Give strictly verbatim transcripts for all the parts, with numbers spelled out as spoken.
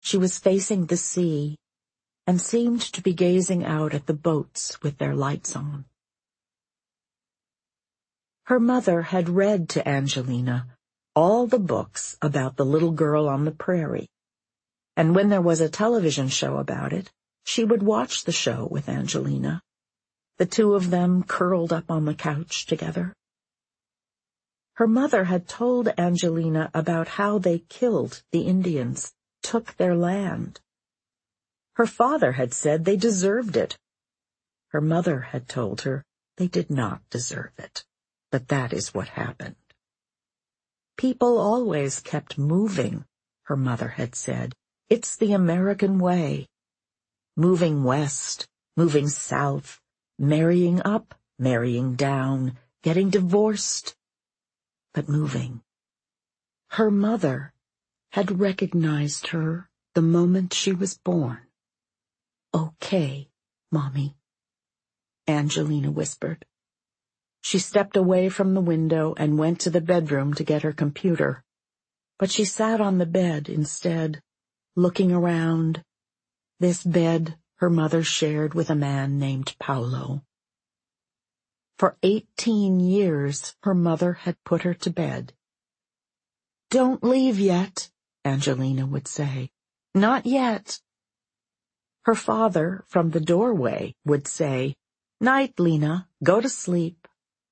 She was facing the sea and seemed to be gazing out at the boats with their lights on. Her mother had read to Angelina all the books about the little girl on the prairie, and when there was a television show about it, she would watch the show with Angelina, the two of them curled up on the couch together. Her mother had told Angelina about how they killed the Indians, took their land. Her father had said they deserved it. Her mother had told her they did not deserve it, but that is what happened. People always kept moving, her mother had said. It's the American way. Moving west, moving south, marrying up, marrying down, getting divorced, but moving. Her mother had recognized her the moment she was born. "Okay, Mommy," Angelina whispered. She stepped away from the window and went to the bedroom to get her computer, but she sat on the bed instead, looking around. This bed her mother shared with a man named Paulo. For eighteen years her mother had put her to bed. "Don't leave yet," Angelina would say. "Not yet." Her father, from the doorway, would say, "Night, Lena, go to sleep."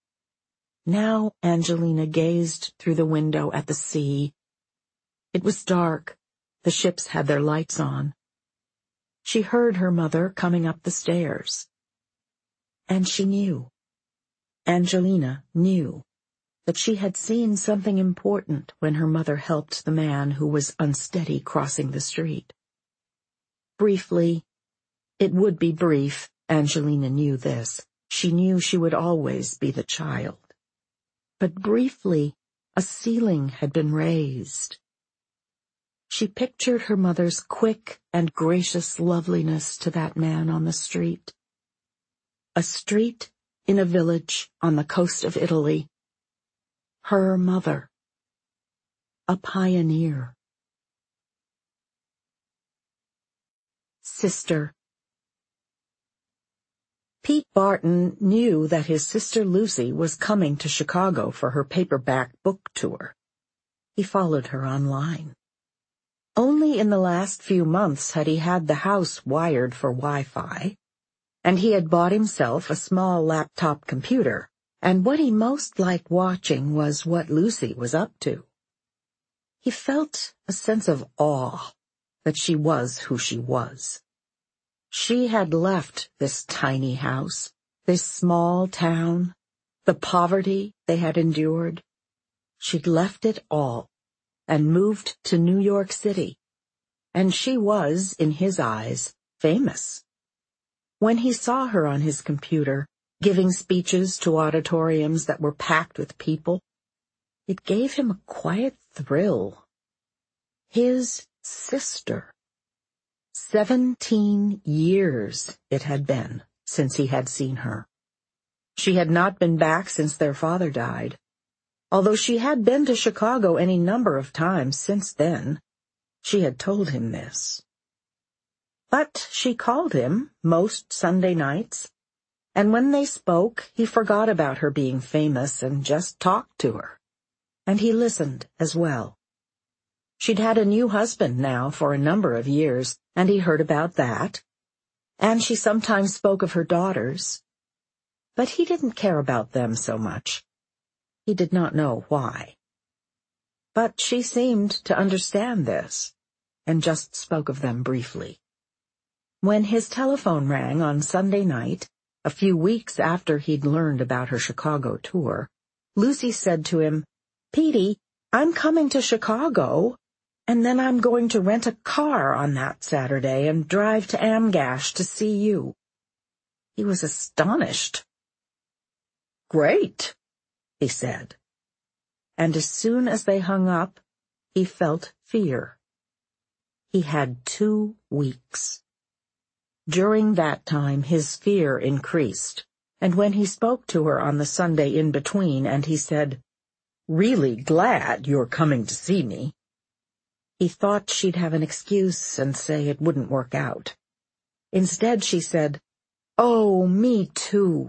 Now Angelina gazed through the window at the sea. It was dark. The ships had their lights on. She heard her mother coming up the stairs. And she knew. Angelina knew that she had seen something important when her mother helped the man who was unsteady crossing the street. Briefly, it would be brief, Angelina knew this. She knew she would always be the child. But briefly, a ceiling had been raised. She pictured her mother's quick and gracious loveliness to that man on the street. A street in a village on the coast of Italy. Her mother. A pioneer. Sister. Pete Barton knew that his sister Lucy was coming to Chicago for her paperback book tour. He followed her online. Only in the last few months had he had the house wired for Wi-Fi, and he had bought himself a small laptop computer, and what he most liked watching was what Lucy was up to. He felt a sense of awe that she was who she was. She had left this tiny house, this small town, the poverty they had endured. She'd left it all and moved to New York City, and she was, in his eyes, famous. When he saw her on his computer, giving speeches to auditoriums that were packed with people, it gave him a quiet thrill. His sister. Seventeen years it had been since he had seen her. She had not been back since their father died, although she had been to Chicago any number of times since then. She had told him this. But she called him most Sunday nights, and when they spoke, he forgot about her being famous and just talked to her. And he listened as well. She'd had a new husband now for a number of years, and he heard about that. And she sometimes spoke of her daughters. But he didn't care about them so much. He did not know why. But she seemed to understand this, and just spoke of them briefly. When his telephone rang on Sunday night, a few weeks after he'd learned about her Chicago tour, Lucy said to him, "Petey, I'm coming to Chicago, and then I'm going to rent a car on that Saturday and drive to Amgash to see you." He was astonished. "Great," he said. And as soon as they hung up, he felt fear. He had two weeks. During that time his fear increased, and when he spoke to her on the Sunday in between and he said, "Really glad you're coming to see me," He thought she'd have an excuse and say it wouldn't work out. Instead, she said, "Oh, me too."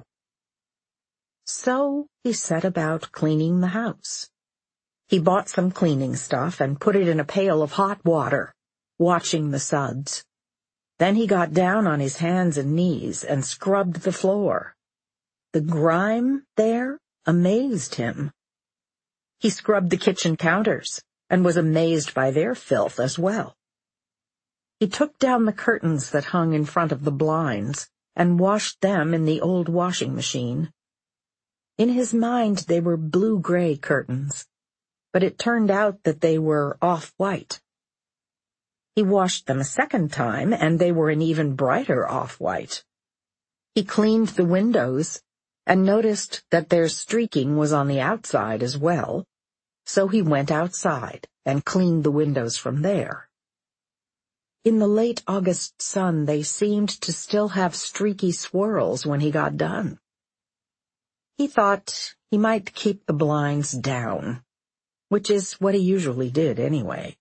So he set about cleaning the house. He bought some cleaning stuff and put it in a pail of hot water, watching the suds. Then he got down on his hands and knees and scrubbed the floor. The grime there amazed him. He scrubbed the kitchen counters and was amazed by their filth as well. He took down the curtains that hung in front of the blinds and washed them in the old washing machine. In his mind they were blue-gray curtains, but it turned out that they were off-white. He washed them a second time, and they were an even brighter off-white. He cleaned the windows and noticed that their streaking was on the outside as well, so he went outside and cleaned the windows from there. In the late August sun, they seemed to still have streaky swirls when he got done. He thought he might keep the blinds down, which is what he usually did anyway.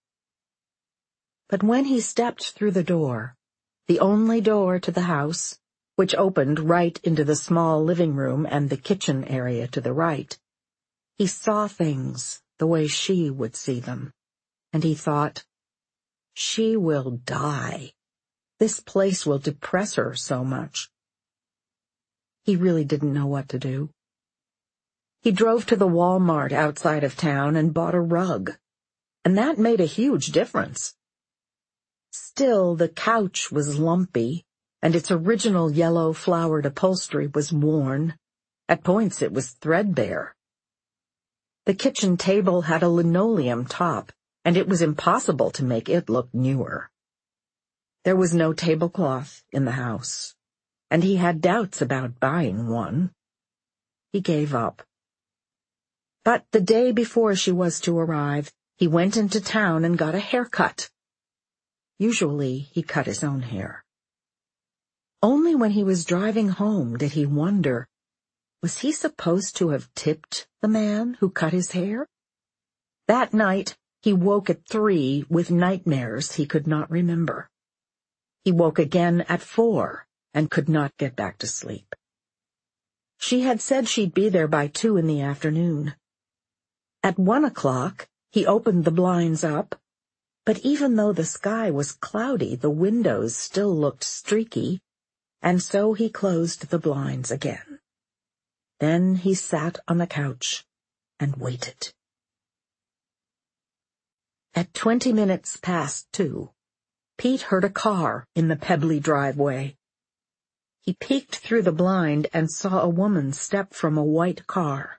But when he stepped through the door, the only door to the house, which opened right into the small living room and the kitchen area to the right, he saw things the way she would see them, and he thought, "She will die. This place will depress her so much." He really didn't know what to do. He drove to the Walmart outside of town and bought a rug, and that made a huge difference. Still, the couch was lumpy, and its original yellow flowered upholstery was worn. At points it was threadbare. The kitchen table had a linoleum top, and it was impossible to make it look newer. There was no tablecloth in the house, and he had doubts about buying one. He gave up. But the day before she was to arrive, he went into town and got a haircut. Usually he cut his own hair. Only when he was driving home did he wonder, was he supposed to have tipped the man who cut his hair? That night, he woke at three with nightmares he could not remember. He woke again at four and could not get back to sleep. She had said she'd be there by two in the afternoon. At one o'clock, he opened the blinds up, but even though the sky was cloudy, the windows still looked streaky, and so he closed the blinds again. Then he sat on the couch and waited. At twenty minutes past two, Pete heard a car in the pebbly driveway. He peeked through the blind and saw a woman step from a white car.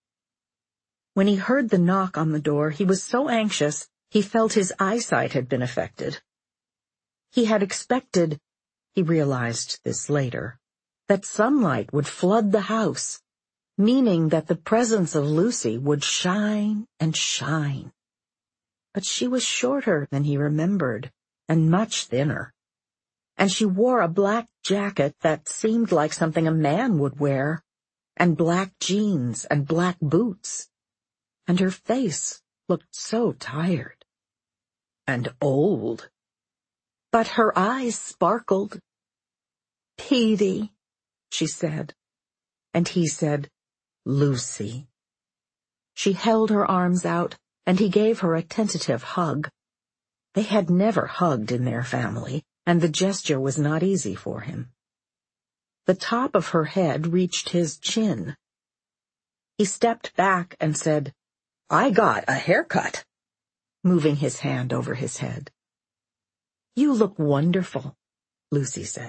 When he heard the knock on the door, he was so anxious he felt his eyesight had been affected. He had expected, he realized this later, that sunlight would flood the house, meaning that the presence of Lucy would shine and shine. But she was shorter than he remembered, and much thinner. And she wore a black jacket that seemed like something a man would wear, and black jeans and black boots. And her face looked so tired. And old. But her eyes sparkled. "Petey," she said. And he said, "Lucy." She held her arms out, and he gave her a tentative hug. They had never hugged in their family, and the gesture was not easy for him. The top of her head reached his chin. He stepped back and said, "I got a haircut," moving his hand over his head. "You look wonderful," Lucy said.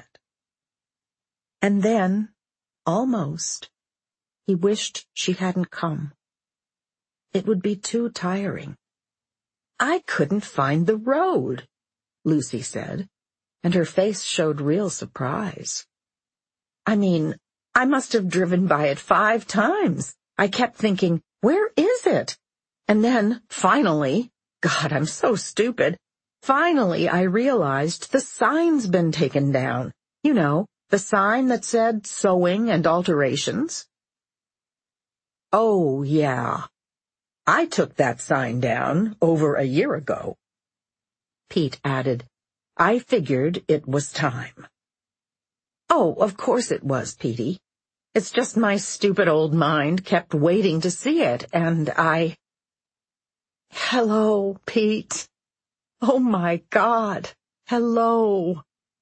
And then, almost, he wished she hadn't come. It would be too tiring. "I couldn't find the road," Lucy said, and her face showed real surprise. "I mean, I must have driven by it five times. I kept thinking, where is it? And then, finally, God, I'm so stupid. Finally, I realized the sign's been taken down. You know, the sign that said sewing and alterations." "Oh, yeah. I took that sign down over a year ago." Pete added, "I figured it was time." "Oh, of course it was, Petey. It's just my stupid old mind kept waiting to see it, and I—" "Hello, Pete. Oh, my God. Hello."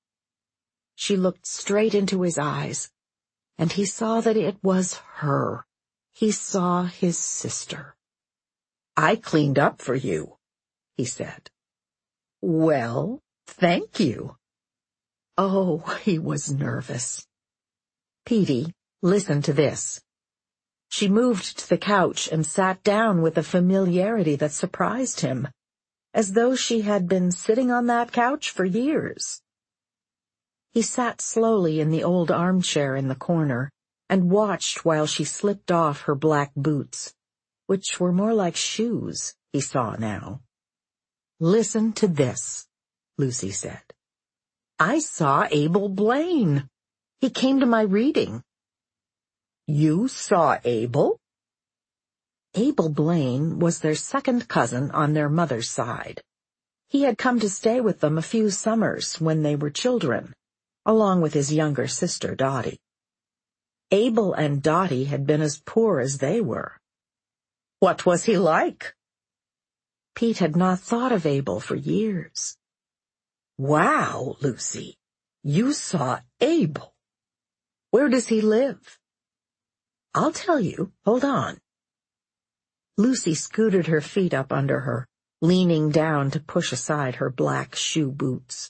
She looked straight into his eyes, and he saw that it was her. He saw his sister. "I cleaned up for you," he said. "Well, thank you." Oh, he was nervous. "Petey, listen to this." She moved to the couch and sat down with a familiarity that surprised him, as though she had been sitting on that couch for years. He sat slowly in the old armchair in the corner and watched while she slipped off her black boots, which were more like shoes, he saw now. "Listen to this," Lucy said. "I saw Abel Blaine. He came to my reading." "You saw Abel?" Abel Blaine was their second cousin on their mother's side. He had come to stay with them a few summers when they were children, along with his younger sister Dottie. Abel and Dottie had been as poor as they were. "What was he like?" Pete had not thought of Abel for years. "Wow, Lucy, you saw Abel. Where does he live?" "I'll tell you. Hold on." Lucy scooted her feet up under her, leaning down to push aside her black shoe boots.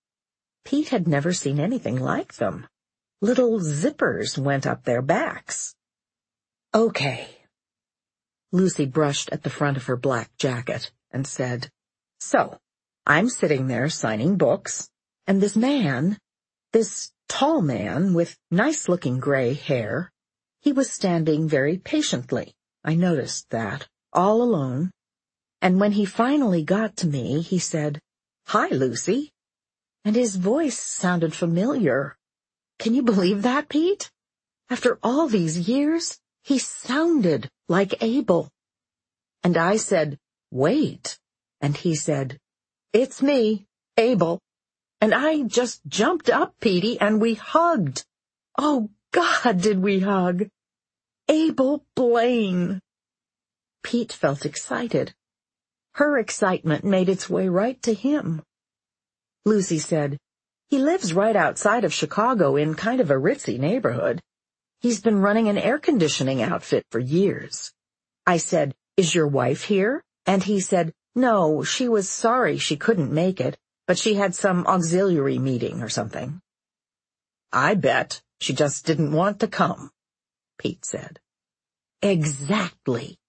Pete had never seen anything like them. Little zippers went up their backs. "Okay." Lucy brushed at the front of her black jacket and said, "So, I'm sitting there signing books, and this man, this tall man with nice-looking gray hair, he was standing very patiently. I noticed that, all alone. And when he finally got to me, he said, 'Hi, Lucy.' And his voice sounded familiar. Can you believe that, Pete? After all these years, he sounded like Abel. And I said, 'Wait.' And he said, 'It's me, Abel.' And I just jumped up, Petey, and we hugged. Oh, God, did we hug! Abel Blaine." Pete felt excited. Her excitement made its way right to him. Lucy said, "He lives right outside of Chicago in kind of a ritzy neighborhood. He's been running an air conditioning outfit for years." I said, "Is your wife here?" And he said, "No, she was sorry she couldn't make it, but she had some auxiliary meeting or something." "I bet she just didn't want to come," Pete said. "Exactly."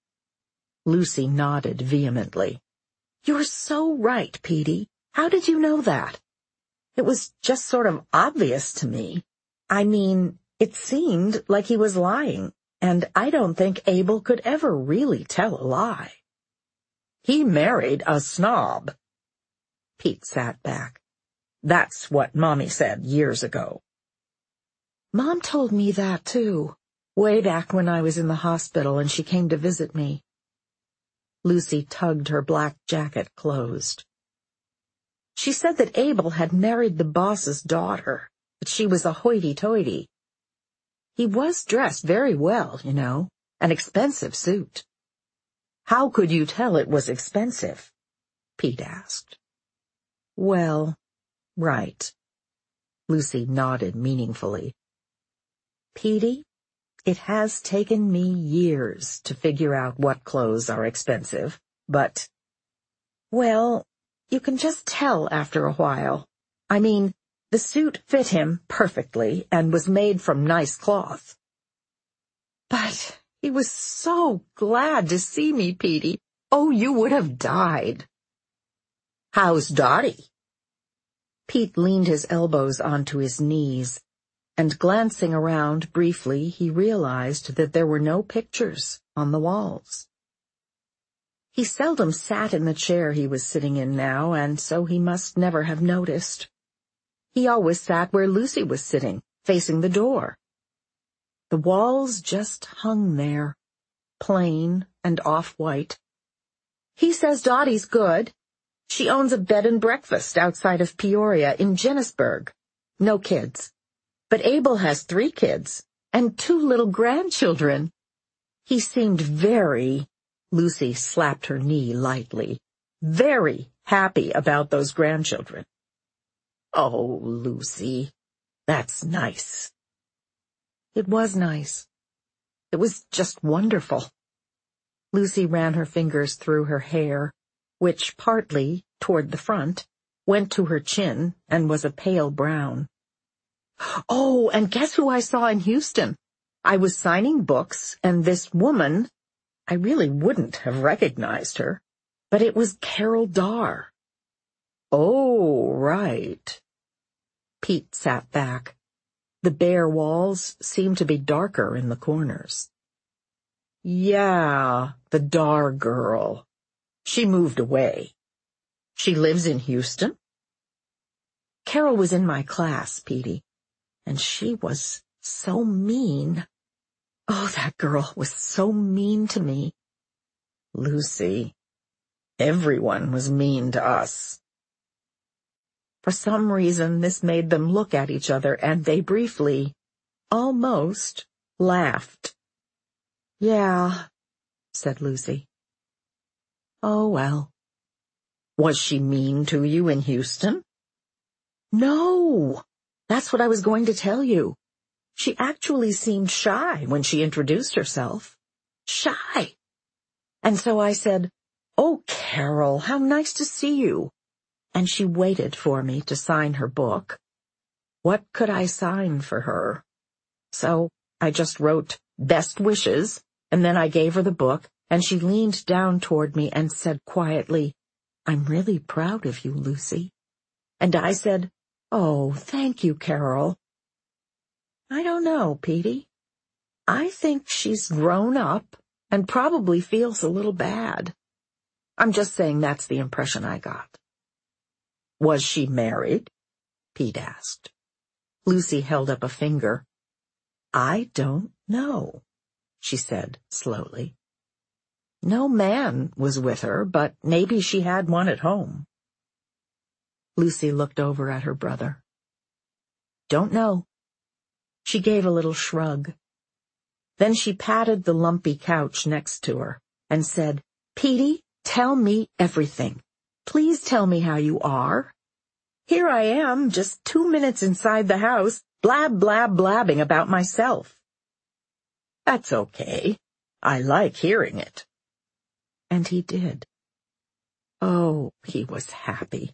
Lucy nodded vehemently. "You're so right, Petey. How did you know that?" "It was just sort of obvious to me. I mean, it seemed like he was lying, and I don't think Abel could ever really tell a lie." "He married a snob." Pete sat back. "That's what Mommy said years ago." "Mom told me that, too, way back when I was in the hospital and she came to visit me." Lucy tugged her black jacket closed. "She said that Abel had married the boss's daughter, but she was a hoity-toity. He was dressed very well, you know, an expensive suit." "How could you tell it was expensive?" Pete asked. "Well, right." Lucy nodded meaningfully. "Petey, it has taken me years to figure out what clothes are expensive, but, well, you can just tell after a while. I mean, the suit fit him perfectly and was made from nice cloth." "But he was so glad to see me, Petey. Oh, you would have died." "How's Dottie?" Pete leaned his elbows onto his knees, and glancing around briefly, he realized that there were no pictures on the walls. He seldom sat in the chair he was sitting in now, and so he must never have noticed. He always sat where Lucy was sitting, facing the door. The walls just hung there, plain and off-white. "He says Dottie's good. She owns a bed and breakfast outside of Peoria in Jennisburg. No kids. But Abel has three kids and two little grandchildren. He seemed very, Lucy slapped her knee lightly, very happy about those grandchildren. Oh, Lucy, that's nice. It was nice. It was just wonderful. Lucy ran her fingers through her hair, which partly, toward the front, went to her chin and was a pale brown. Oh, and guess who I saw in Houston? I was signing books, and this woman, I really wouldn't have recognized her, but it was Carol Darr. Oh, right. Pete sat back. The bare walls seemed to be darker in the corners. Yeah, the Darr girl. She moved away. She lives in Houston? Carol was in my class, Petey, and she was so mean. Oh, that girl was so mean to me. Lucy, everyone was mean to us. For some reason, this made them look at each other, and they briefly, almost, laughed. Yeah, said Lucy. Oh, well. Was she mean to you in Houston? No, that's what I was going to tell you. She actually seemed shy when she introduced herself. Shy. And so I said, "Oh, Carol, how nice to see you." And she waited for me to sign her book. What could I sign for her? So I just wrote "Best wishes," and then I gave her the book, and she leaned down toward me and said quietly, "I'm really proud of you, Lucy." And I said, "Oh, thank you, Carol." I don't know, Petey. I think she's grown up and probably feels a little bad. I'm just saying that's the impression I got. Was she married? Pete asked. Lucy held up a finger. I don't know, she said slowly. No man was with her, but maybe she had one at home. Lucy looked over at her brother. Don't know. She gave a little shrug. Then she patted the lumpy couch next to her and said, Petey, tell me everything. Please tell me how you are. Here I am, just two minutes inside the house, blab, blab, blabbing about myself. That's okay. I like hearing it. And he did. Oh, he was happy.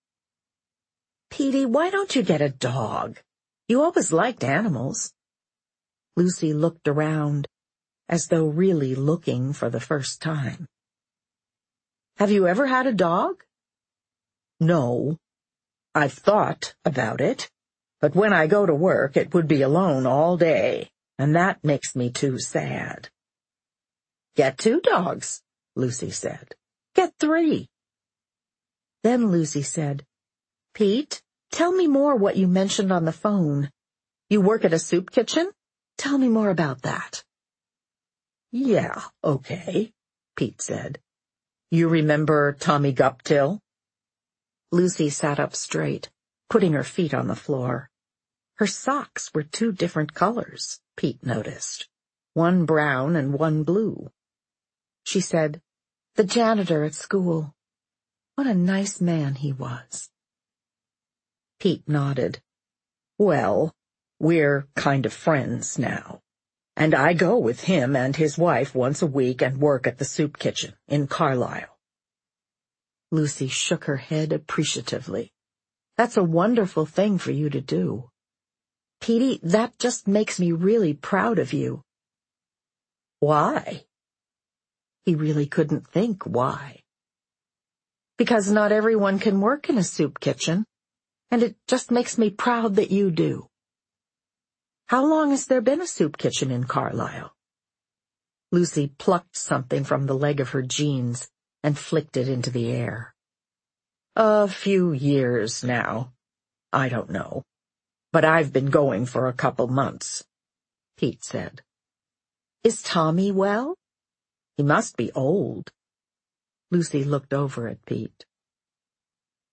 Petey, why don't you get a dog? You always liked animals. Lucy looked around, as though really looking for the first time. Have you ever had a dog? No. I've thought about it, but when I go to work it would be alone all day, and that makes me too sad. Get two dogs, Lucy said. Get three. Then Lucy said, Pete, tell me more what you mentioned on the phone. You work at a soup kitchen? Tell me more about that. Yeah, okay, Pete said. You remember Tommy Guptill? Lucy sat up straight, putting her feet on the floor. Her socks were two different colors, Pete noticed, one brown and one blue. She said, the janitor at school. What a nice man he was. Pete nodded. Well, we're kind of friends now, and I go with him and his wife once a week and work at the soup kitchen in Carlisle. Lucy shook her head appreciatively. That's a wonderful thing for you to do. Petey, that just makes me really proud of you. Why? He really couldn't think why. Because not everyone can work in a soup kitchen, and it just makes me proud that you do. How long has there been a soup kitchen in Carlisle? Lucy plucked something from the leg of her jeans and flicked it into the air. A few years now. I don't know. But I've been going for a couple months, Pete said. Is Tommy well? He must be old. Lucy looked over at Pete.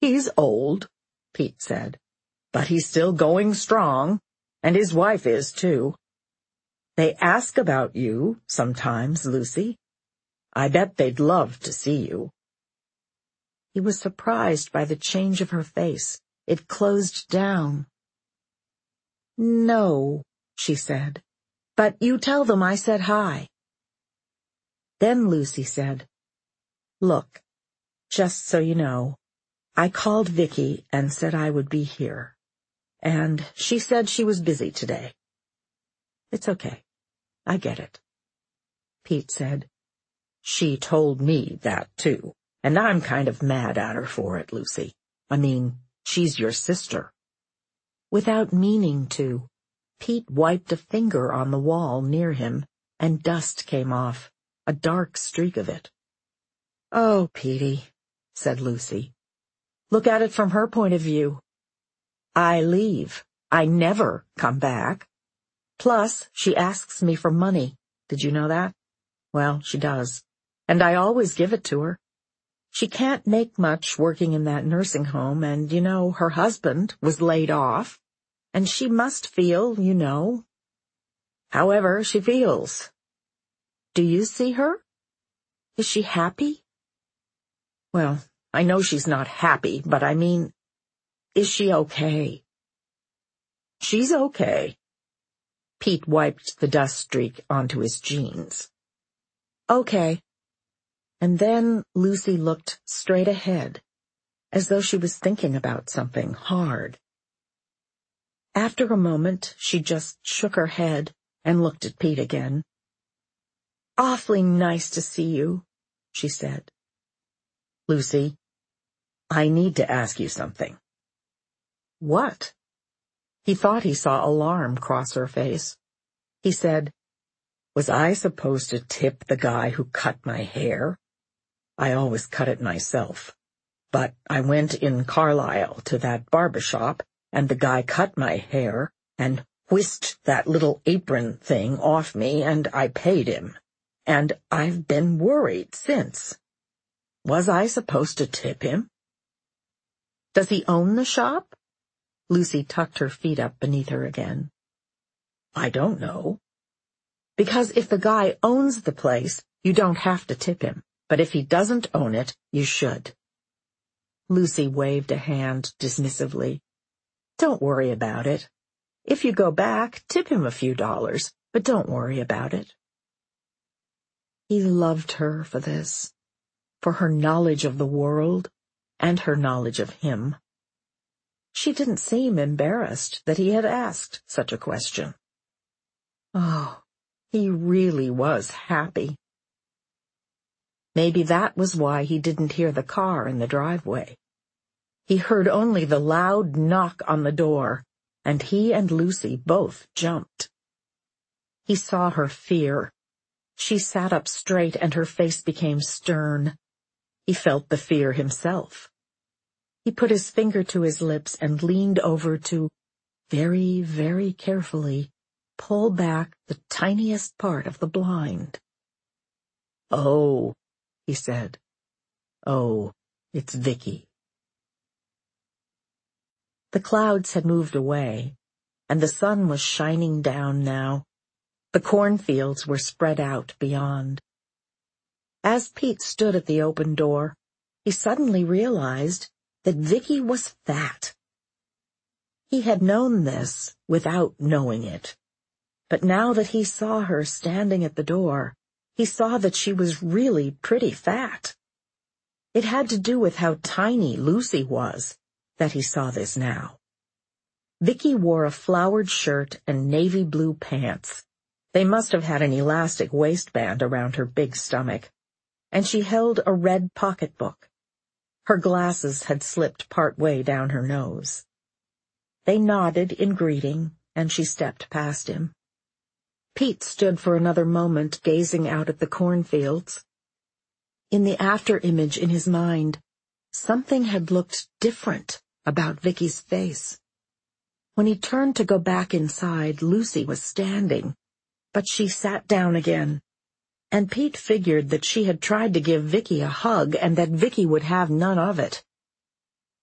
"He's old," Pete said, "but he's still going strong, and his wife is, too. They ask about you sometimes, Lucy. I bet they'd love to see you." He was surprised by the change of her face. It closed down. "No," she said, "but you tell them I said hi." Then Lucy said, "Look, just so you know, I called Vicky and said I would be here, and she said she was busy today." "It's okay. I get it." Pete said, "She told me that, too, and I'm kind of mad at her for it, Lucy. I mean, she's your sister." Without meaning to, Pete wiped a finger on the wall near him, and dust came off, a dark streak of it. "Oh, Petey," said Lucy. "Look at it from her point of view. I leave. I never come back. Plus, she asks me for money. Did you know that? Well, she does. And I always give it to her. She can't make much working in that nursing home, and, you know, her husband was laid off, and she must feel, you know, however she feels. Do you see her? Is she happy? Well, I know she's not happy, but I mean, is she okay?" "She's okay." Pete wiped the dust streak onto his jeans. "Okay." And then Lucy looked straight ahead, as though she was thinking about something hard. After a moment, she just shook her head and looked at Pete again. "Awfully nice to see you," she said. "Lucy, I need to ask you something." "What?" He thought he saw alarm cross her face. He said, "Was I supposed to tip the guy who cut my hair? I always cut it myself. But I went in Carlisle to that barber shop, and the guy cut my hair and whisked that little apron thing off me, and I paid him. And I've been worried since. Was I supposed to tip him?" "Does he own the shop?" Lucy tucked her feet up beneath her again. "I don't know." "Because if the guy owns the place, you don't have to tip him. But if he doesn't own it, you should." Lucy waved a hand dismissively. "Don't worry about it. If you go back, tip him a few dollars, but don't worry about it." He loved her for this, for her knowledge of the world and her knowledge of him. She didn't seem embarrassed that he had asked such a question. Oh, he really was happy. Maybe that was why he didn't hear the car in the driveway. He heard only the loud knock on the door, and he and Lucy both jumped. He saw her fear. She sat up straight and her face became stern. He felt the fear himself. He put his finger to his lips and leaned over to, very, very carefully, pull back the tiniest part of the blind. "Oh," he said. "Oh, it's Vicky." The clouds had moved away, and the sun was shining down now. The cornfields were spread out beyond. As Pete stood at the open door, he suddenly realized that Vicky was fat. He had known this without knowing it, but now that he saw her standing at the door, he saw that she was really pretty fat. It had to do with how tiny Lucy was that he saw this now. Vicky wore a flowered shirt and navy blue pants. They must have had an elastic waistband around her big stomach, and she held a red pocketbook. Her glasses had slipped part way down her nose. They nodded in greeting, and she stepped past him. Pete stood for another moment gazing out at the cornfields. In the after-image in his mind, something had looked different about Vicky's face. When he turned to go back inside, Lucy was standing, but she sat down again, and Pete figured that she had tried to give Vicky a hug and that Vicky would have none of it.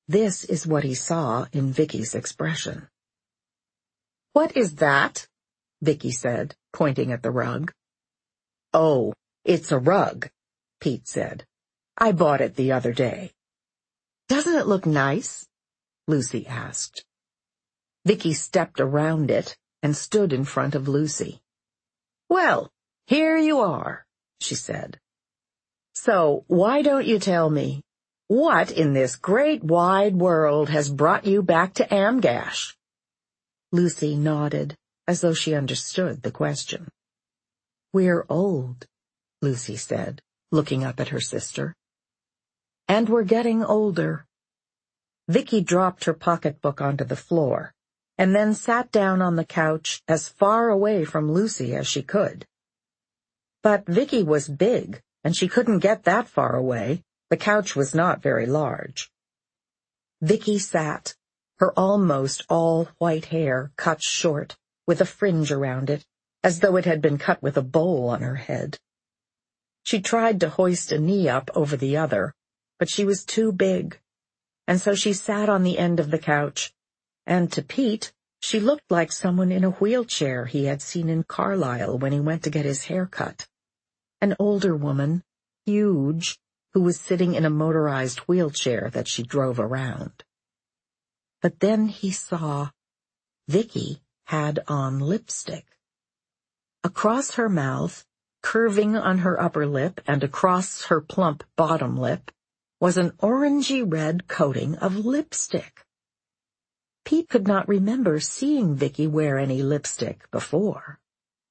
This is what he saw in Vicky's expression. "What is that?" Vicky said, pointing at the rug. "Oh, it's a rug," Pete said. "I bought it the other day." "Doesn't it look nice?" Lucy asked. Vicky stepped around it and stood in front of Lucy. "Well, here you are," she said. "So why don't you tell me, what in this great wide world has brought you back to Amgash?" Lucy nodded, as though she understood the question. "We're old," Lucy said, looking up at her sister. "And we're getting older." Vicky dropped her pocketbook onto the floor, and then sat down on the couch as far away from Lucy as she could. But Vicky was big, and she couldn't get that far away. The couch was not very large. Vicky sat, her almost all-white hair cut short, with a fringe around it, as though it had been cut with a bowl on her head. She tried to hoist a knee up over the other, but she was too big, and so she sat on the end of the couch, and to Pete, she looked like someone in a wheelchair he had seen in Carlisle when he went to get his hair cut. An older woman, huge, who was sitting in a motorized wheelchair that she drove around. But then he saw Vicky had on lipstick. Across her mouth, curving on her upper lip and across her plump bottom lip, was an orangey-red coating of lipstick. Pete could not remember seeing Vicky wear any lipstick before.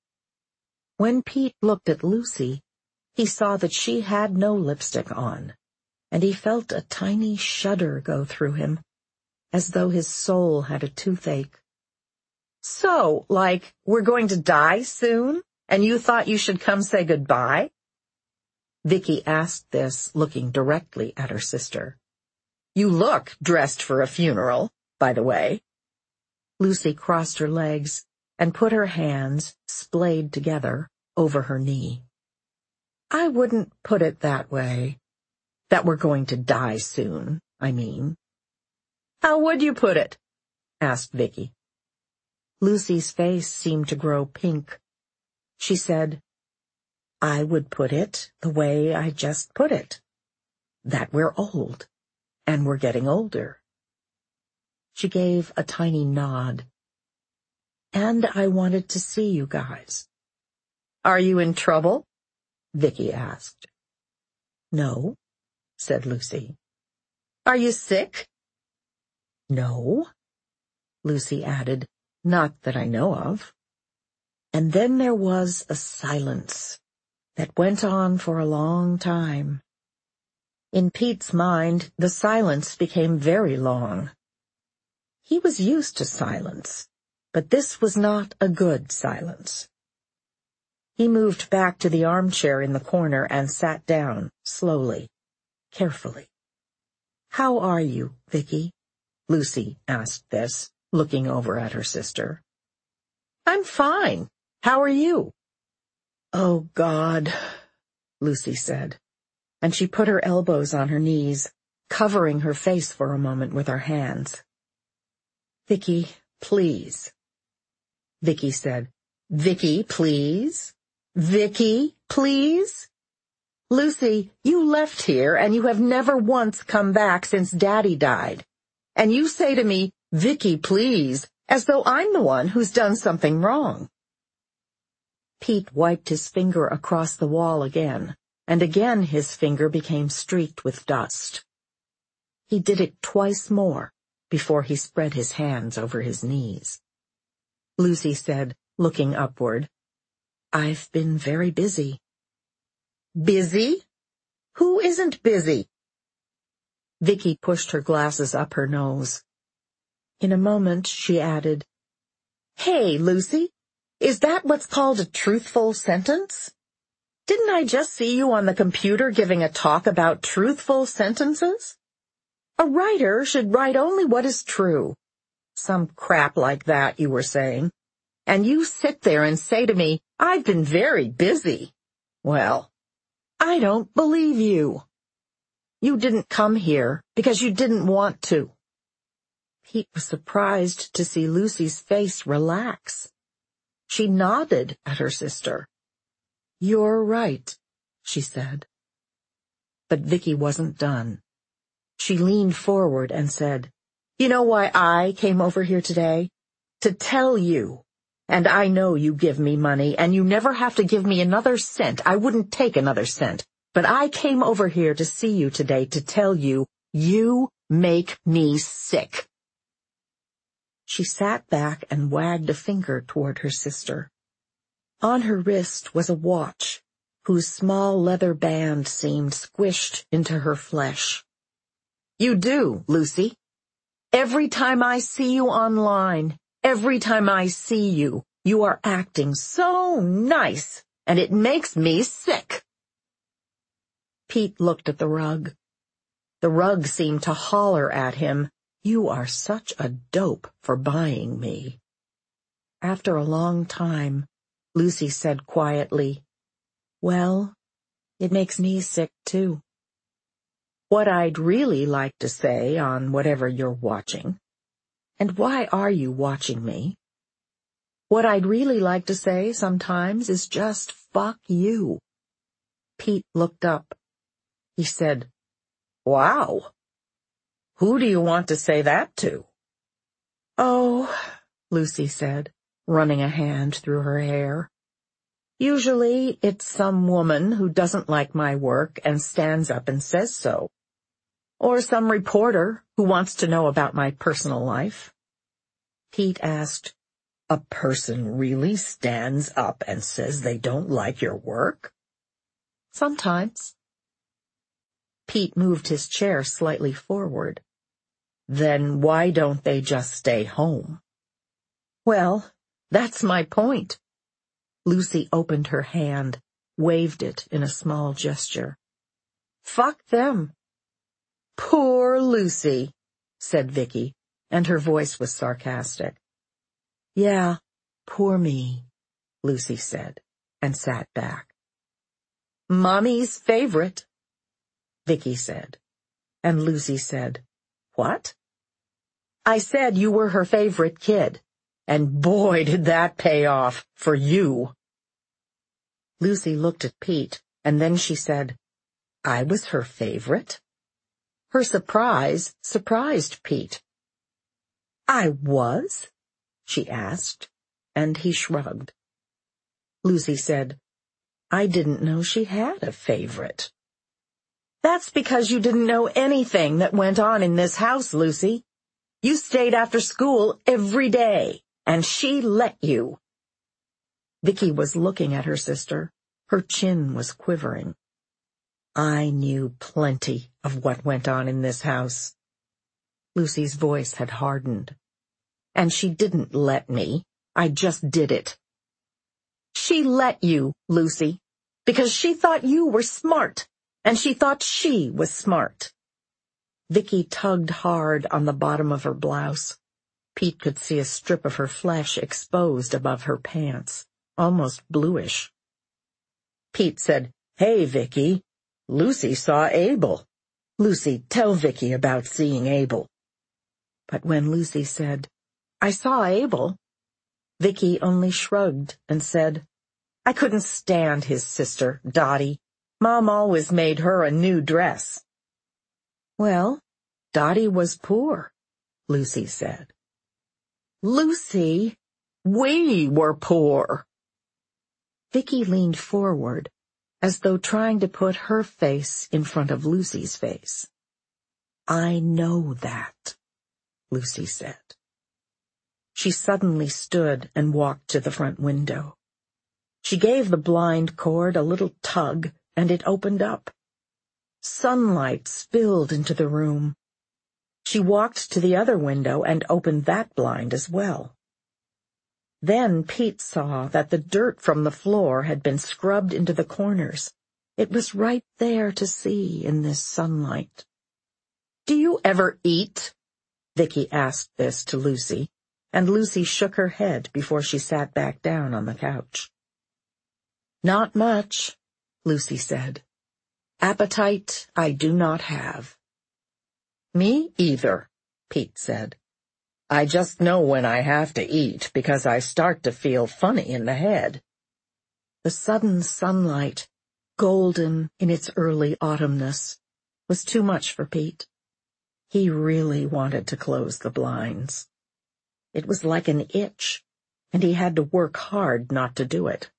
When Pete looked at Lucy, he saw that she had no lipstick on, and he felt a tiny shudder go through him, as though his soul had a toothache. "So, like, we're going to die soon, and you thought you should come say goodbye?" Vicky asked this, looking directly at her sister. "You look dressed for a funeral, by the way." Lucy crossed her legs and put her hands, splayed together, over her knee. "I wouldn't put it that way. That we're going to die soon, I mean." "How would you put it?" asked Vicky. Lucy's face seemed to grow pink. She said, "I would put it the way I just put it. That we're old, and we're getting older." She gave a tiny nod. "And I wanted to see you guys." "Are you in trouble?" Vicky asked. "No," said Lucy. "Are you sick?" "No," Lucy added, "not that I know of." And then there was a silence that went on for a long time. In Pete's mind, the silence became very long. He was used to silence, but this was not a good silence. He moved back to the armchair in the corner and sat down, slowly, carefully. "How are you, Vicky?" Lucy asked this, looking over at her sister. "I'm fine. How are you?" "Oh, God," Lucy said, and she put her elbows on her knees, covering her face for a moment with her hands. "Vicky, please." Vicky said, "Vicky, please? Vicky, please? Lucy, you left here and you have never once come back since Daddy died. And you say to me, 'Vicky, please,' as though I'm the one who's done something wrong." Pete wiped his finger across the wall again, and again his finger became streaked with dust. He did it twice more before he spread his hands over his knees. Lucy said, looking upward, "I've been very busy." "Busy? Who isn't busy?" Vicky pushed her glasses up her nose. In a moment she added, "Hey, Lucy, is that what's called a truthful sentence? Didn't I just see you on the computer giving a talk about truthful sentences? A writer should write only what is true. Some crap like that you were saying. And you sit there and say to me, 'I've been very busy.' Well, I don't believe you." You didn't come here because you didn't want to." Pete was surprised to see Lucy's face relax. She nodded at her sister. "You're right," she said. But Vicky wasn't done. She leaned forward and said, "You know why I came over here today? To tell you. And I know you give me money, and you never have to give me another cent. I wouldn't take another cent. But I came over here to see you today to tell you, you make me sick." She sat back and wagged a finger toward her sister. On her wrist was a watch, whose small leather band seemed squished into her flesh. "You do, Lucy. Every time I see you online, every time I see you, you are acting so nice, and it makes me sick." Pete looked at the rug. The rug seemed to holler at him, "You are such a dope for buying me." After a long time, Lucy said quietly, "Well, it makes me sick too. What I'd really like to say on whatever you're watching, and why are you watching me? What I'd really like to say sometimes is just fuck you." Pete looked up. He said, "Wow. Who do you want to say that to?" "Oh," Lucy said, running a hand through her hair. "Usually it's some woman who doesn't like my work and stands up and says so. Or some reporter who wants to know about my personal life." Pete asked, "A person really stands up and says they don't like your work?" "Sometimes." Pete moved his chair slightly forward. "Then why don't they just stay home?" "Well, that's my point." Lucy opened her hand, waved it in a small gesture. "Fuck them." "Poor Lucy," said Vicky, and her voice was sarcastic. "Yeah, poor me," Lucy said, and sat back. "Mommy's favorite," Vicky said, and Lucy said, "What?" "I said you were her favorite kid, and boy did that pay off for you." Lucy looked at Pete, and then she said, "I was her favorite?" Her surprise surprised Pete. "I was?" she asked, and he shrugged. Lucy said, "I didn't know she had a favorite." "That's because you didn't know anything that went on in this house, Lucy. You stayed after school every day, and she let you." Vicky was looking at her sister. Her chin was quivering. "I knew plenty of what went on in this house." Lucy's voice had hardened. "And she didn't let me. I just did it." "She let you, Lucy, because she thought you were smart, and she thought she was smart." Vicky tugged hard on the bottom of her blouse. Pete could see a strip of her flesh exposed above her pants, almost bluish. Pete said, "Hey, Vicky, Lucy saw Abel. Lucy, tell Vicky about seeing Abel." But when Lucy said, "I saw Abel," Vicky only shrugged and said, "I couldn't stand his sister, Dottie. Mom always made her a new dress." "Well, Dottie was poor," Lucy said. "Lucy, we were poor." Vicky leaned forward, as though trying to put her face in front of Lucy's face. "I know that," Lucy said. She suddenly stood and walked to the front window. She gave the blind cord a little tug, and it opened up. Sunlight spilled into the room. She walked to the other window and opened that blind as well. Then Pete saw that the dirt from the floor had been scrubbed into the corners. It was right there to see in this sunlight. "Do you ever eat?" Vicky asked this to Lucy, and Lucy shook her head before she sat back down on the couch. "Not much," Lucy said. Appetite I do not have." "Me either," Pete said. "I just know when I have to eat because I start to feel funny in the head." The sudden sunlight, golden in its early autumnness, was too much for Pete. He really wanted to close the blinds. It was like an itch, and he had to work hard not to do it.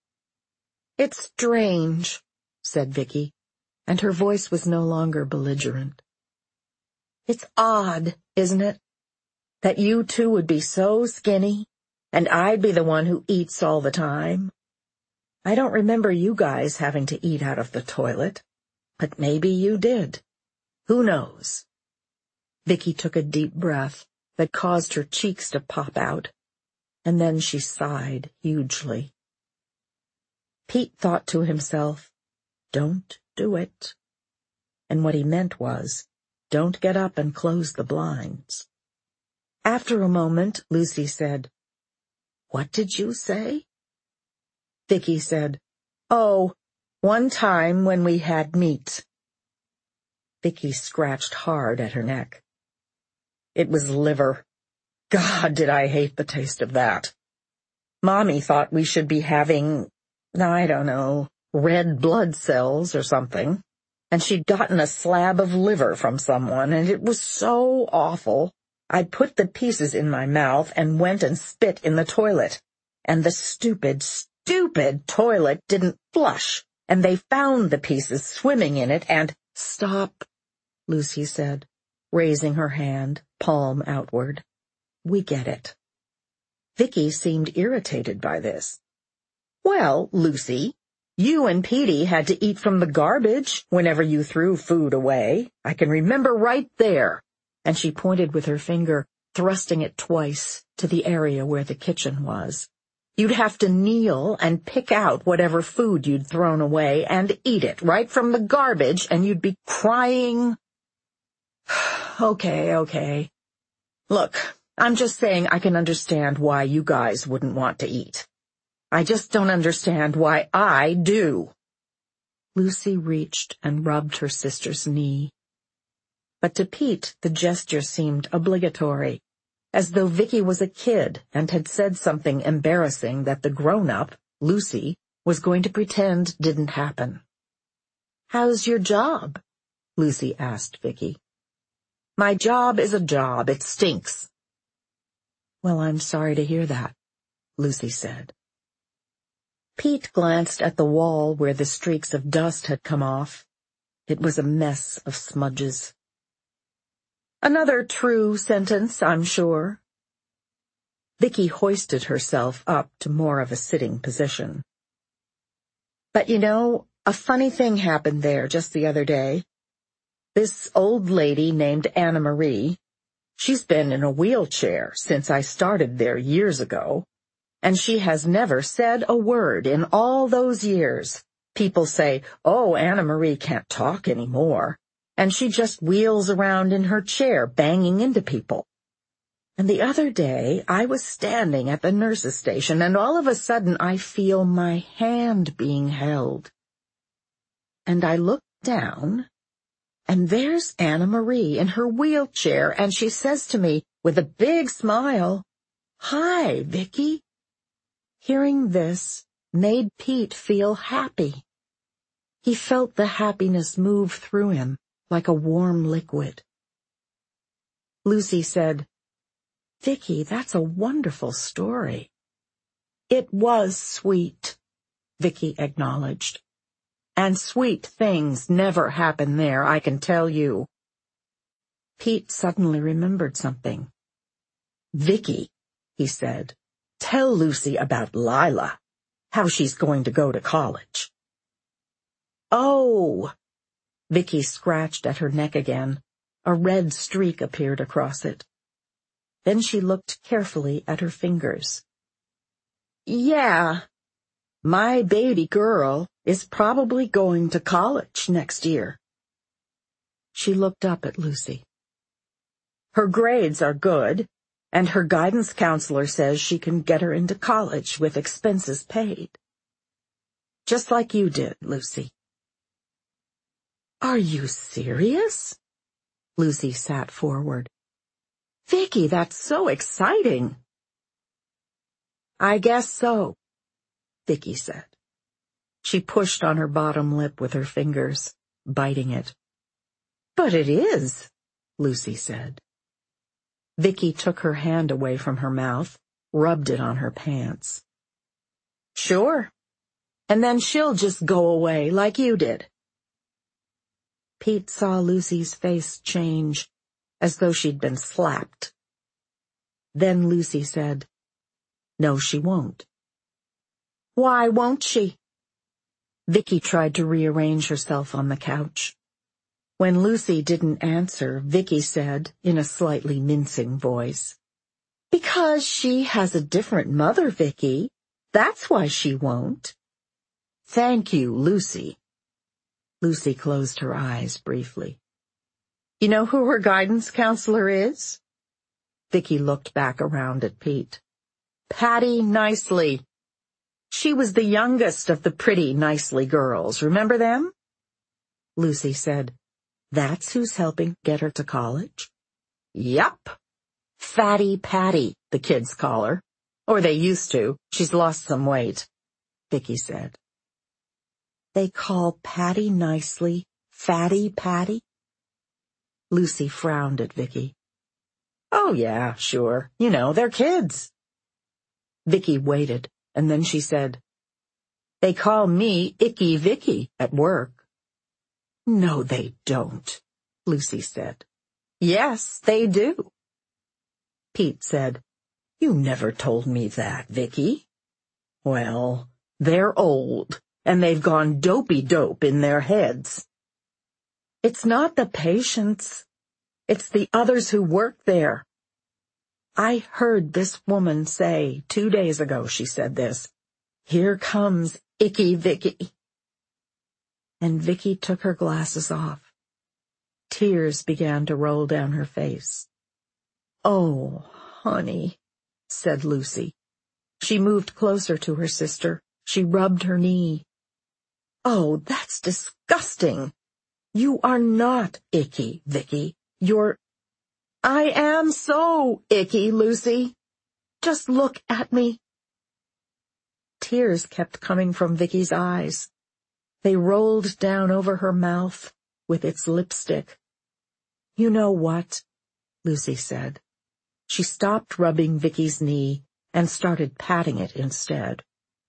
"It's strange," said Vicky, and her voice was no longer belligerent. "It's odd, isn't it, that you two would be so skinny, and I'd be the one who eats all the time? I don't remember you guys having to eat out of the toilet, but maybe you did. Who knows?" Vicky took a deep breath that caused her cheeks to pop out, and then she sighed hugely. Pete thought to himself, "Don't do it." And what he meant was, don't get up and close the blinds. After a moment, Lucy said, "What did you say?" Vicky said, "Oh, one time when we had meat." Vicky scratched hard at her neck. "It was liver. God, did I hate the taste of that. Mommy thought we should be having, I don't know, red blood cells or something, and she'd gotten a slab of liver from someone, and it was so awful. I put the pieces in my mouth and went and spit in the toilet, and the stupid, stupid toilet didn't flush, and they found the pieces swimming in it, and—" "Stop," Lucy said, raising her hand, palm outward. "We get it." Vicky seemed irritated by this. "Well, Lucy, you and Petey had to eat from the garbage whenever you threw food away. I can remember right there." And she pointed with her finger, thrusting it twice to the area where the kitchen was. "You'd have to kneel and pick out whatever food you'd thrown away and eat it right from the garbage, and you'd be crying." "Okay, okay. Look, I'm just saying I can understand why you guys wouldn't want to eat. I just don't understand why I do." Lucy reached and rubbed her sister's knee. But to Pete the gesture seemed obligatory, as though Vicky was a kid and had said something embarrassing that the grown-up, Lucy, was going to pretend didn't happen. "How's your job?" Lucy asked Vicky. "My job is a job. It stinks." "Well, I'm sorry to hear that," Lucy said. Pete glanced at the wall where the streaks of dust had come off. It was a mess of smudges. "Another true sentence, I'm sure." Vicky hoisted herself up to more of a sitting position. "But you know, a funny thing happened there just the other day. This old lady named Anna Marie, she's been in a wheelchair since I started there years ago, and she has never said a word in all those years. People say, 'Oh, Anna Marie can't talk anymore,' and she just wheels around in her chair, banging into people. And the other day, I was standing at the nurse's station, and all of a sudden I feel my hand being held. And I look down, and there's Anna Marie in her wheelchair, and she says to me, with a big smile, 'Hi, Vicky.' Hearing this made Pete feel happy. He felt the happiness move through him like a warm liquid. Lucy said, "Vicky, that's a wonderful story." "It was sweet," Vicky acknowledged. "And sweet things never happen there, I can tell you." Pete suddenly remembered something. "Vicky," he said, "tell Lucy about Lila, how she's going to go to college." "Oh!" Vicky scratched at her neck again. A red streak appeared across it. Then she looked carefully at her fingers. "Yeah, my baby girl is probably going to college next year." She looked up at Lucy. "Her grades are good, and her guidance counselor says she can get her into college with expenses paid. Just like you did, Lucy." Are you serious? Lucy sat forward. Vicky, that's so exciting. I guess so, Vicky said. She pushed on her bottom lip with her fingers, biting it. But it is, Lucy said. Vicky took her hand away from her mouth, rubbed it on her pants. Sure. And then she'll just go away like you did. Pete saw Lucy's face change, as though she'd been slapped. Then Lucy said, No, she won't. Why won't she? Vicky tried to rearrange herself on the couch. When Lucy didn't answer, Vicky said, in a slightly mincing voice, Because she has a different mother, Vicky. That's why she won't. Thank you, Lucy. Lucy closed her eyes briefly. You know who her guidance counselor is? Vicky looked back around at Pete. Patty Nicely. She was the youngest of the pretty Nicely girls. Remember them? Lucy said, That's who's helping get her to college? Yup. Fatty Patty, the kids call her. Or they used to. She's lost some weight, Vicky said. They call Patty Nicely Fatty Patty? Lucy frowned at Vicky. Oh yeah, sure. You know, they're kids. Vicky waited, and then she said, They call me Icky Vicky at work. No, they don't, Lucy said. Yes, they do. Pete said, You never told me that, Vicky. Well, they're old, and they've gone dopey-dope in their heads. It's not the patients. It's the others who work there. I heard this woman say two days ago, she said this, Here comes Icky Vicky. And Vicky took her glasses off. Tears began to roll down her face. Oh, honey, said Lucy. She moved closer to her sister. She rubbed her knee. Oh, that's disgusting. You are not Icky, Vicky. You're... I am so icky, Lucy. Just look at me. Tears kept coming from Vicky's eyes. They rolled down over her mouth with its lipstick. You know what? Lucy said. She stopped rubbing Vicky's knee and started patting it instead.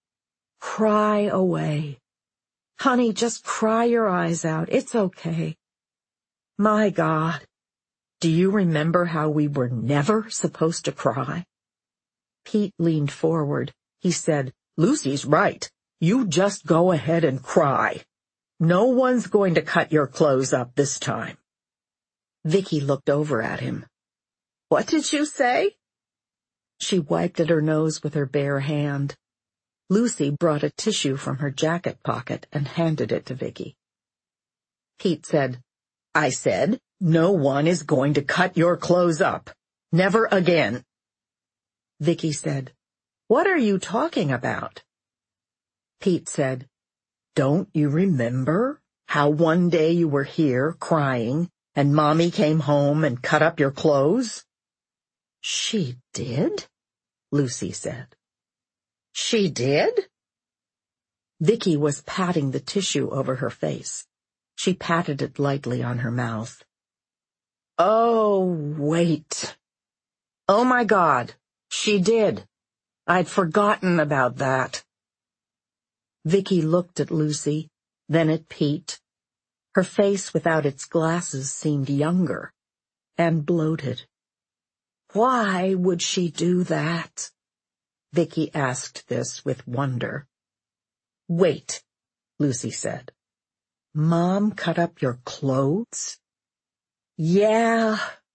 Cry away. Honey, just cry your eyes out. It's okay. My God, do you remember how we were never supposed to cry? Pete leaned forward. He said, Lucy's right. You just go ahead and cry. No one's going to cut your clothes up this time. Vicky looked over at him. What did you say? She wiped at her nose with her bare hand. Lucy brought a tissue from her jacket pocket and handed it to Vicky. Pete said, I said, no one is going to cut your clothes up. Never again. Vicky said, What are you talking about? Pete said, Don't you remember how one day you were here crying and Mommy came home and cut up your clothes? She did? Lucy said. She did? Vicky was patting the tissue over her face. She patted it lightly on her mouth. Oh, wait. Oh, my God, she did. I'd forgotten about that. Vicky looked at Lucy, then at Pete. Her face without its glasses seemed younger and bloated. Why would she do that? Vicky asked this with wonder. Wait, Lucy said. Mom cut up your clothes? Yeah.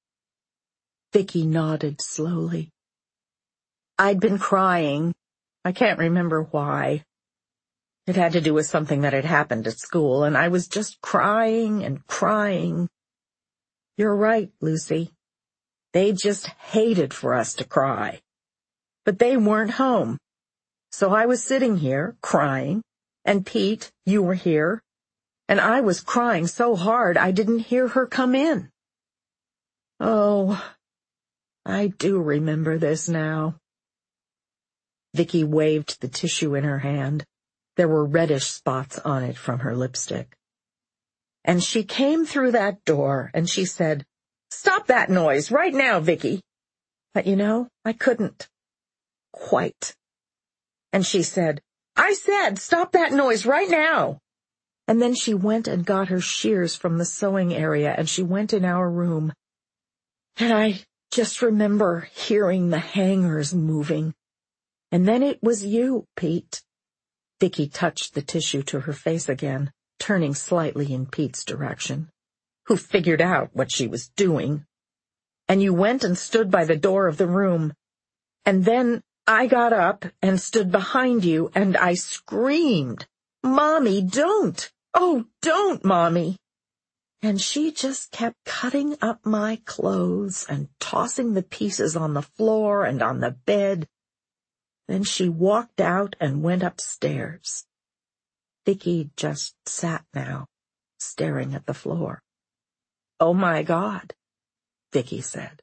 Vicky nodded slowly. I'd been crying. I can't remember why. It had to do with something that had happened at school, and I was just crying and crying. You're right, Lucy. They just hated for us to cry. But they weren't home. So I was sitting here, crying, and Pete, you were here. and I was crying so hard I didn't hear her come in. Oh, I do remember this now. Vicky waved the tissue in her hand. There were reddish spots on it from her lipstick. And she came through that door, and she said, "Stop that noise right now, Vicky." But you know, I couldn't. Quite. And she said, "I said, stop that noise right now." And then she went and got her shears from the sewing area, and she went in our room. And I just remember hearing the hangers moving. And then it was you, Pete. Vicky touched the tissue to her face again, turning slightly in Pete's direction, who figured out what she was doing. And you went and stood by the door of the room. And then I got up and stood behind you, and I screamed, "Mommy, don't! Oh, don't, Mommy!" And she just kept cutting up my clothes and tossing the pieces on the floor and on the bed. Then she walked out and went upstairs. Vicky just sat now, staring at the floor. "Oh, my God," Vicky said.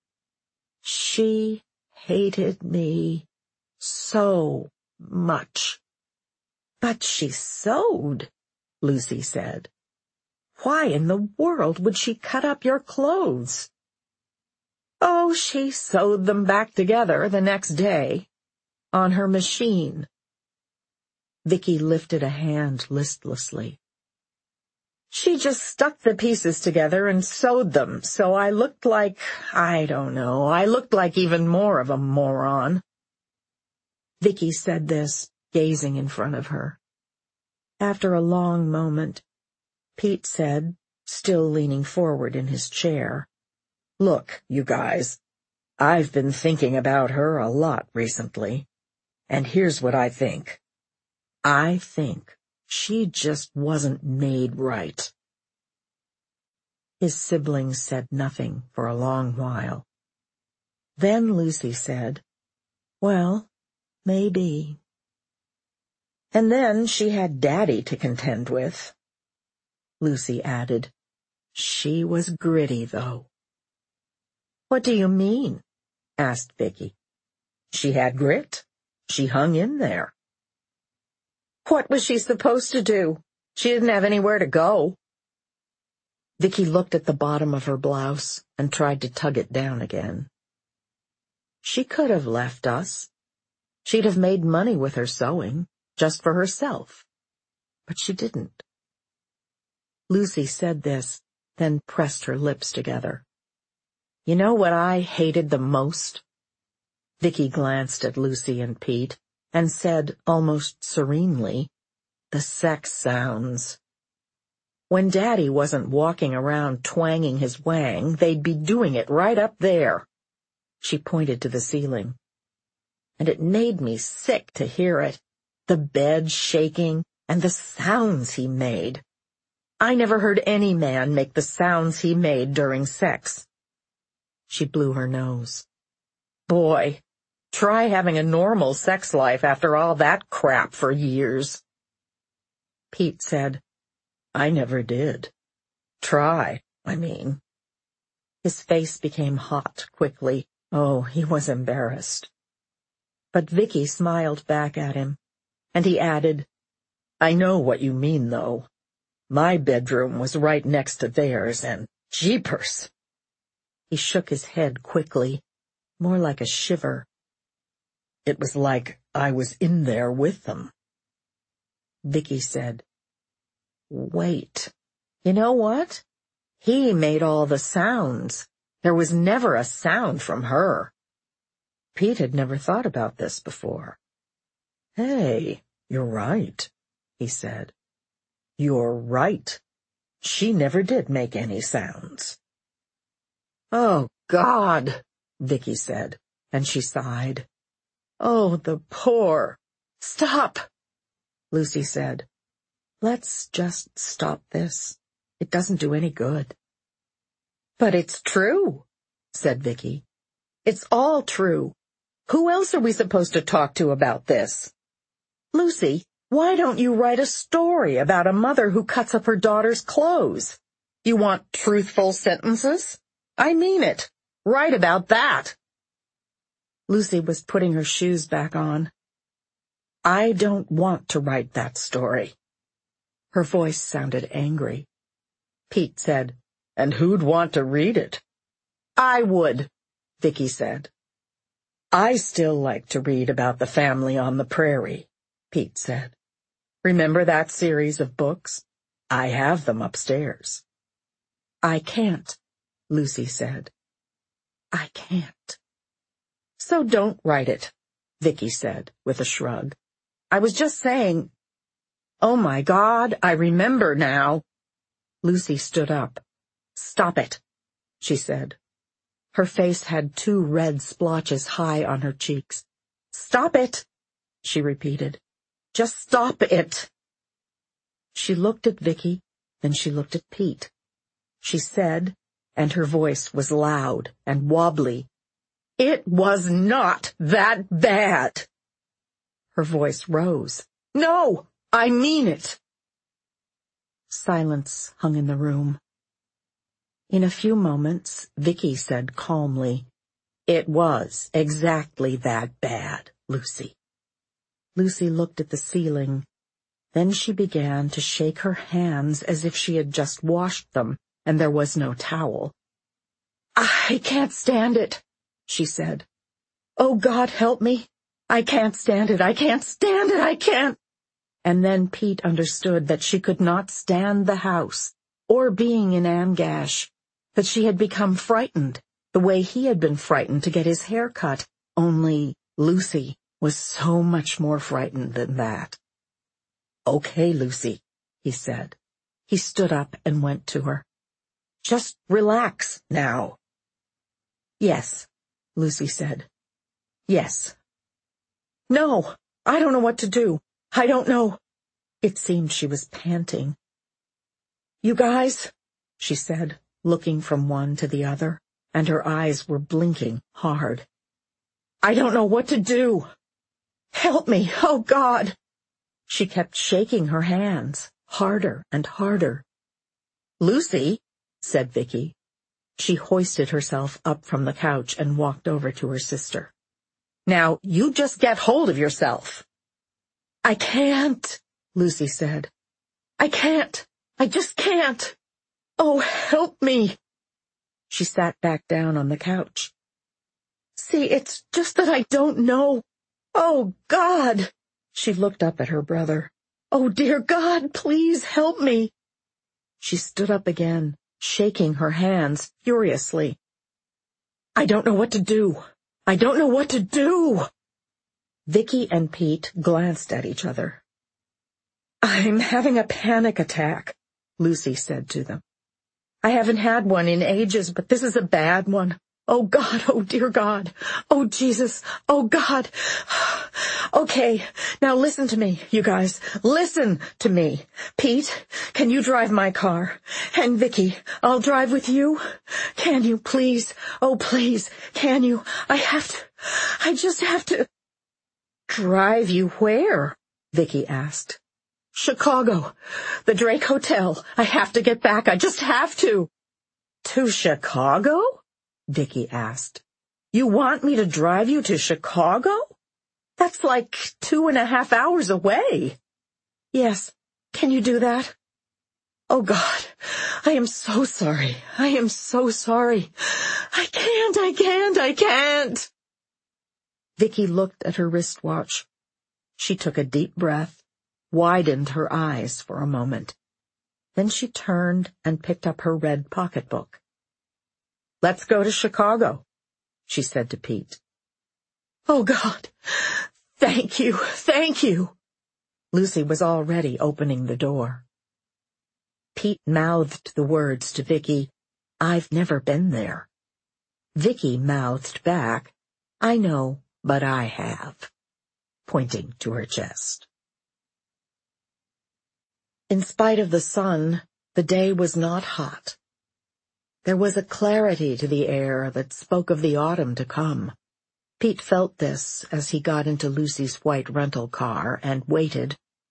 She hated me so much. "But she sewed," Lucy said. "Why in the world would she cut up your clothes?" "Oh, she sewed them back together the next day, on her machine." Vicky lifted a hand listlessly. "She just stuck the pieces together and sewed them, so I looked like, I don't know, I looked like even more of a moron." Vicky said this, gazing in front of her. After a long moment, Pete said, still leaning forward in his chair, "Look, you guys, I've been thinking about her a lot recently, and here's what I think. I think she just wasn't made right." His siblings said nothing for a long while. Then Lucy said, "Well, maybe." And then she had Daddy to contend with. Lucy added, "She was gritty, though." "What do you mean?" asked Vicky. "She had grit. She hung in there." "What was she supposed to do? She didn't have anywhere to go." Vicky looked at the bottom of her blouse and tried to tug it down again. "She could have left us. She'd have made money with her sewing, just for herself. But she didn't." Lucy said this, then pressed her lips together. "You know what I hated the most?" Vicky glanced at Lucy and Pete and said almost serenely, "The sex sounds. When Daddy wasn't walking around twanging his wang, they'd be doing it right up there." She pointed to the ceiling. "And it made me sick to hear it, the bed shaking and the sounds he made. I never heard any man make the sounds he made during sex." She blew her nose. "Boy, try having a normal sex life after all that crap for years." Pete said, "I never did. Try, I mean." His face became hot quickly. Oh, he was embarrassed. But Vicky smiled back at him, and he added, "I know what you mean, though. My bedroom was right next to theirs, and jeepers." He shook his head quickly, more like a shiver. "It was like I was in there with them." Vicky said, "Wait, you know what? He made all the sounds. There was never a sound from her." Pete had never thought about this before. "Hey, you're right," he said. "You're right. She never did make any sounds." "Oh, God," Vicky said, and she sighed. "Oh, the poor—" "Stop," Lucy said. "Let's just stop this. It doesn't do any good." "But it's true," said Vicky. "It's all true. Who else are we supposed to talk to about this? Lucy, Why don't you write a story about a mother who cuts up her daughter's clothes? You want truthful sentences? I mean it. Write about that." Lucy was putting her shoes back on. "I don't want to write that story." Her voice sounded angry. Pete said, "And who'd want to read it?" "I would," Vicky said. "I still like to read about the family on the prairie," Pete said. "Remember that series of books? I have them upstairs." "I can't," Lucy said. "I can't." "So don't write it," Vicky said with a shrug. "I was just saying—" "Oh, my God, I remember now." Lucy stood up. "Stop it," she said. Her face had two red splotches high on her cheeks. "Stop it," she repeated. "Just stop it." She looked at Vicky, then she looked at Pete. She said, and her voice was loud and wobbly, "It was not that bad." Her voice rose. "No, I mean it." Silence hung in the room. In a few moments, Vicky said calmly, "It was exactly that bad, Lucy." Lucy looked at the ceiling. Then she began to shake her hands as if she had just washed them, and there was no towel. "I can't stand it," she said. "Oh, God, help me. I can't stand it. I can't stand it. I can't." And then Pete understood that she could not stand the house, or being in Angash, that she had become frightened, the way he had been frightened to get his hair cut, only Lucy was so much more frightened than that. "Okay, Lucy," he said. He stood up and went to her. "Just relax now." "Yes," Lucy said. "Yes." "No, I don't know what to do. I don't know." It seemed she was panting. "You guys," she said, looking from one to the other, and her eyes were blinking hard. "I don't know what to do. Help me, oh God." She kept shaking her hands, harder and harder. "Lucy," said Vicky. She hoisted herself up from the couch and walked over to her sister. "Now, you just get hold of yourself." "I can't," Lucy said. "I can't. I just can't. Oh, help me." She sat back down on the couch. "See, it's just that I don't know. Oh, God." She looked up at her brother. "Oh, dear God, please help me." She stood up again, shaking her hands furiously. "I don't know what to do. I don't know what to do." Vicky and Pete glanced at each other. "I'm having a panic attack," Lucy said to them. "I haven't had one in ages, but this is a bad one. Oh, God, oh, dear God. Oh, Jesus, oh, God. Okay, now listen to me, you guys. Listen to me. Pete, can you drive my car? And Vicky, I'll drive with you. Can you, please? Oh, please, can you? I have to, I just have to." "Drive you where?" Vicky asked. "Chicago. The Drake Hotel. I have to get back. I just have to." "To Chicago?" Vicky asked. "You want me to drive you to Chicago? That's like two and a half hours away." "Yes. Can you do that?" "Oh, God, I am so sorry. I am so sorry. I can't, I can't, I can't." Vicky looked at her wristwatch. She took a deep breath, widened her eyes for a moment. Then she turned and picked up her red pocketbook. "Let's go to Chicago," she said to Pete. "Oh, God, thank you, thank you." Lucy was already opening the door. Pete mouthed the words to Vicky, "I've never been there." Vicky mouthed back, "I know, but I have," pointing to her chest. In spite of the sun, the day was not hot. There was a clarity to the air that spoke of the autumn to come. Pete felt this as he got into Lucy's white rental car and waited,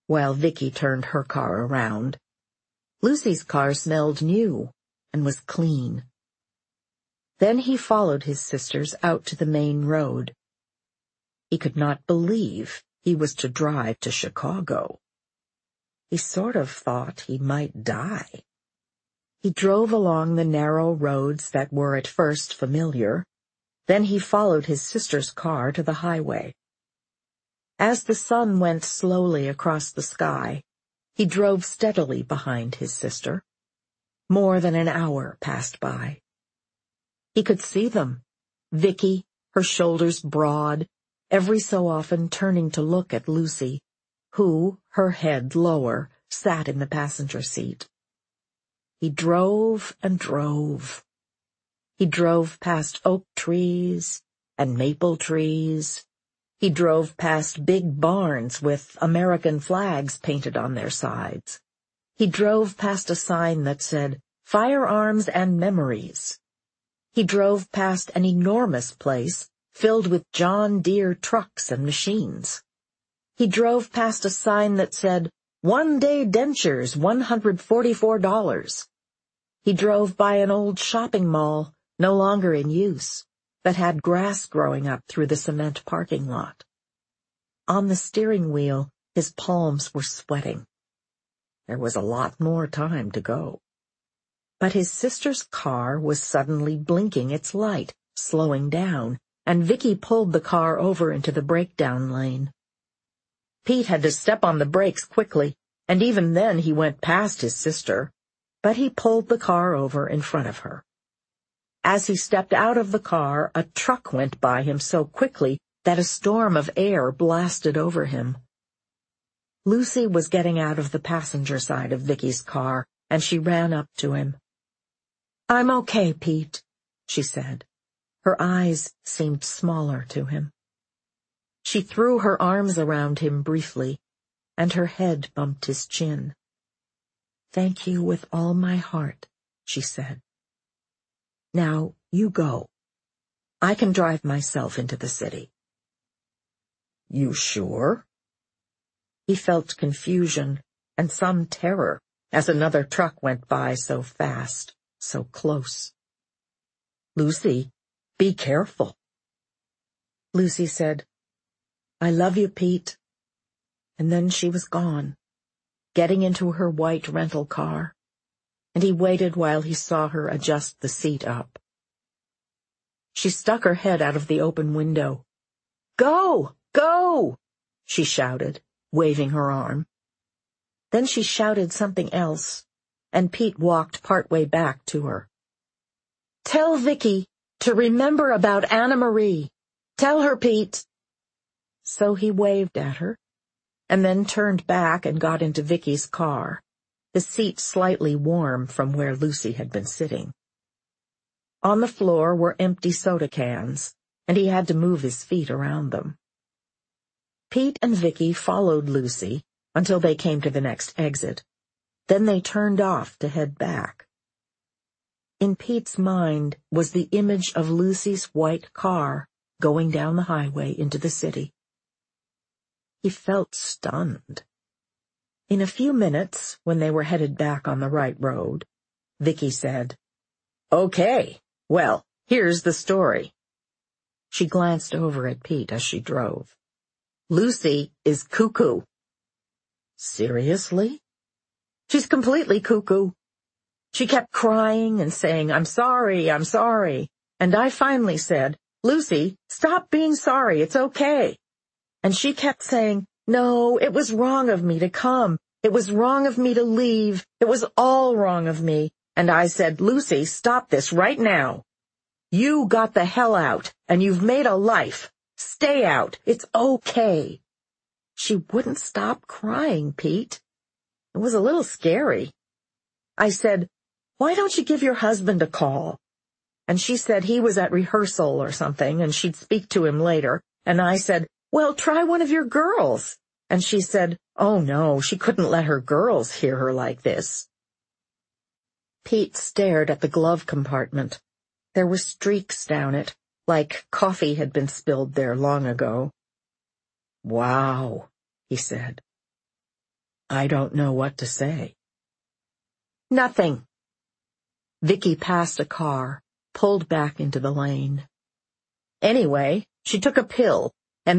while Vicky turned her car around. Lucy's car smelled new and was clean. Then he followed his sisters out to the main road. He could not believe he was to drive to Chicago. He sort of thought he might die. He drove along the narrow roads that were at first familiar. Then he followed his sister's car to the highway. As the sun went slowly across the sky, he drove steadily behind his sister. More than an hour passed by. He could see them, Vicky, her shoulders broad, every so often turning to look at Lucy, who, her head lower, sat in the passenger seat. He drove and drove. He drove past oak trees and maple trees. He drove past big barns with American flags painted on their sides. He drove past a sign that said, "Firearms and Memories." He drove past an enormous place filled with John Deere trucks and machines. He drove past a sign that said, "One-day dentures, one hundred forty-four dollars. He drove by an old shopping mall, no longer in use, that had grass growing up through the cement parking lot. On the steering wheel, his palms were sweating. There was a lot more time to go. But his sister's car was suddenly blinking its light, slowing down, and Vicky pulled the car over into the breakdown lane. Pete had to step on the brakes quickly, and even then he went past his sister, but he pulled the car over in front of her. As he stepped out of the car, a truck went by him so quickly that a storm of air blasted over him. Lucy was getting out of the passenger side of Vicky's car, and she ran up to him. "I'm okay, Pete," she said. Her eyes seemed smaller to him. She threw her arms around him briefly, and her head bumped his chin. "Thank you with all my heart," she said. "Now, you go. I can drive myself into the city." "You sure?" He felt confusion and some terror as another truck went by so fast, so close. "Lucy, be careful." Lucy said, "I love you, Pete." And then she was gone, getting into her white rental car, and he waited while he saw her adjust the seat up. She stuck her head out of the open window. "Go! Go!" she shouted, waving her arm. Then she shouted something else, and Pete walked partway back to her. "Tell Vicky to remember about Anna Marie. Tell her, Pete." So he waved at her, and then turned back and got into Vicky's car, the seat slightly warm from where Lucy had been sitting. On the floor were empty soda cans, and he had to move his feet around them. Pete and Vicky followed Lucy until they came to the next exit. Then they turned off to head back. In Pete's mind was the image of Lucy's white car going down the highway into the city. He felt stunned. In a few minutes, when they were headed back on the right road, Vicky said, "Okay, well, here's the story." She glanced over at Pete as she drove. "Lucy is cuckoo." "Seriously?" "She's completely cuckoo. She kept crying and saying, 'I'm sorry, I'm sorry.' And I finally said, 'Lucy, stop being sorry, it's okay.' And she kept saying, 'No, it was wrong of me to come. It was wrong of me to leave. It was all wrong of me.' And I said, 'Lucy, stop this right now. You got the hell out, and you've made a life. Stay out. It's okay.' She wouldn't stop crying, Pete. It was a little scary. I said, 'Why don't you give your husband a call?' And she said he was at rehearsal or something, and she'd speak to him later. And I said, 'Well, try one of your girls.' And she said, oh no, she couldn't let her girls hear her like this." Pete stared at the glove compartment. There were streaks down it, like coffee had been spilled there long ago. "Wow," he said. I don't know what to say. Nothing. Vicky passed a car, pulled back into the lane. Anyway, she took a pill,